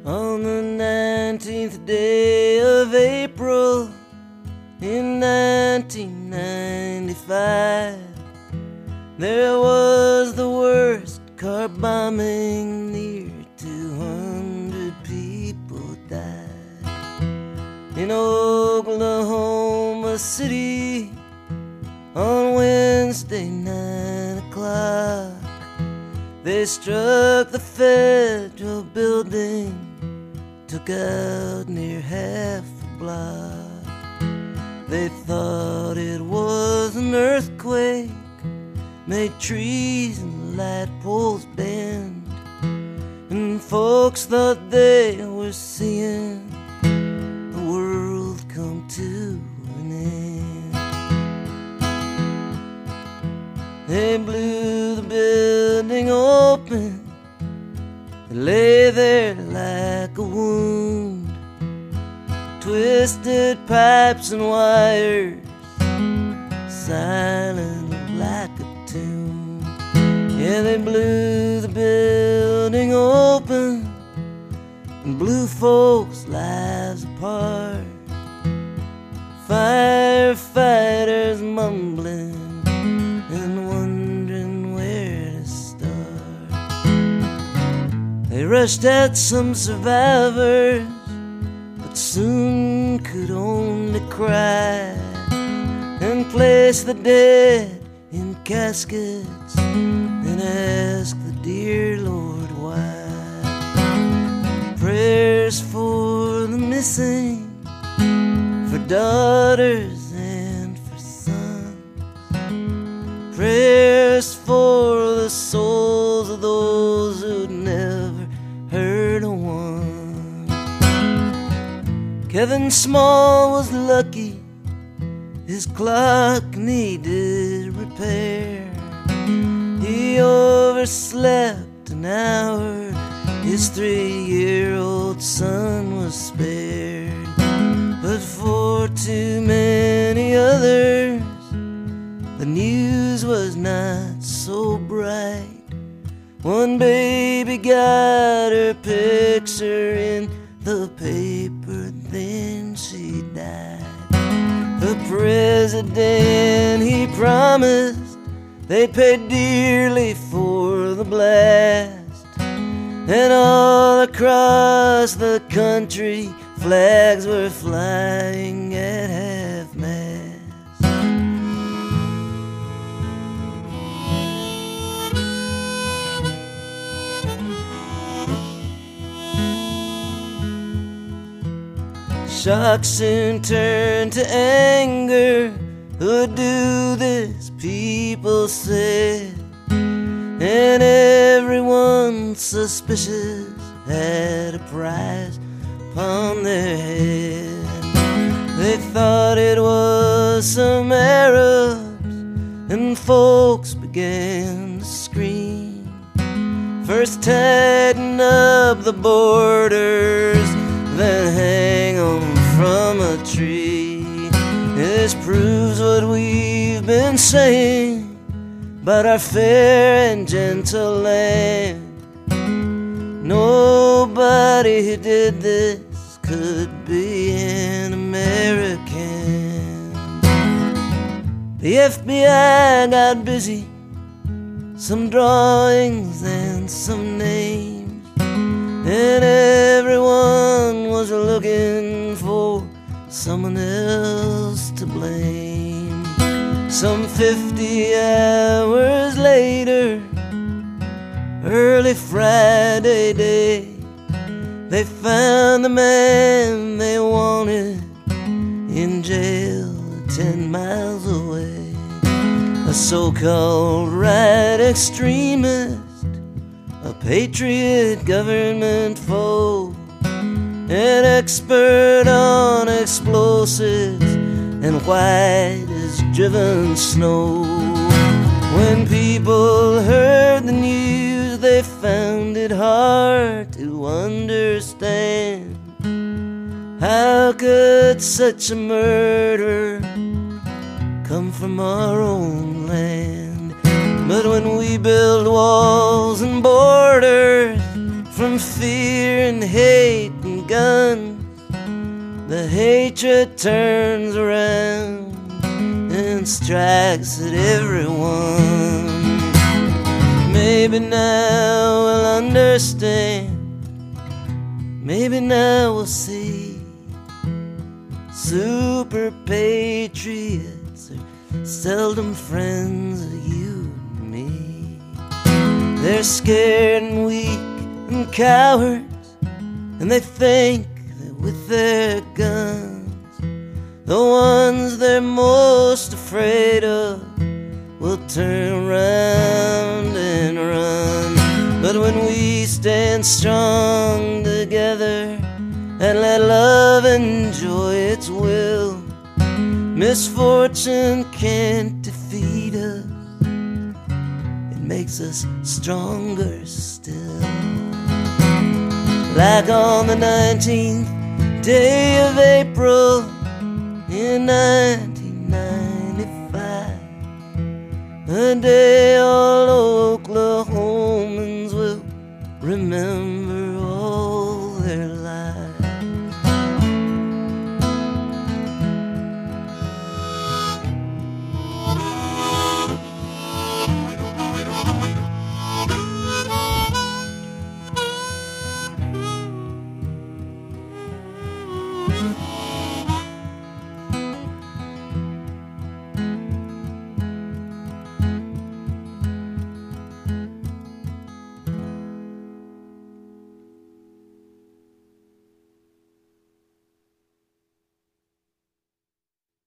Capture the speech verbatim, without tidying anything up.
On the nineteenth day of April in nineteen ninety-five, there was the worst car bombing. Near two hundred people died in Oklahoma City on Wednesday, nine o'clock. They struck the federal building, took out near half a block. They thought it was an earthquake, made trees and light poles bend, and folks thought they were seeing the world come to an end. They blew the building open, it lay there like a wound, twisted pipes and wires, silent like a tomb. Yeah, they blew the building open and blew folks' lives apart. Firefighters mumbling and wondering where to start. They rushed out some survivors, but soon could only cry and place the dead in caskets and ask the dear Lord why. Prayers for the missing, for daughters and for sons, prayers for the souls of those who'd never heard of one. Kevin Small was lucky, his clock needed repair. He overslept an hour, his three-year-old son was spared. But for too many others, the news was not so bright. One baby got her picture in the paper, then she died. The president, he promised they'd pay dearly for the blast, and all across the country flags were flying at half-mast. Shock soon turned to anger. Who'd do this, people said, and everyone suspicious had a price upon their head. They thought it was some Arabs, and folks began to scream. First tighten up the borders, then hang 'em from a tree. This proves what we've been saying about our fair and gentle land. Nobody who did this could be an American. The F B I got busy, some drawings and some names, and everyone was looking for someone else to blame. Some fifty hours later, early Friday day, they found the man they wanted in jail ten miles away. A so-called right extremist, a patriot government foe, an expert on explosives and white as driven snow. When people heard the news, they found it hard to understand. How could such a murder come from our own land? But when we build walls and borders from fear and hate and guns, the hatred turns around and strikes at everyone. Maybe now we'll understand, maybe now we'll see. Super patriots are seldom friends of you and me. They're scared and weak and cowards, and they think that with their guns, the ones they're most afraid of will turn around and run. But when we stand strong together and let love enjoy its will, misfortune can't defeat us. It makes us stronger still. Like on the nineteenth day of April in nineteen ninety-five, a day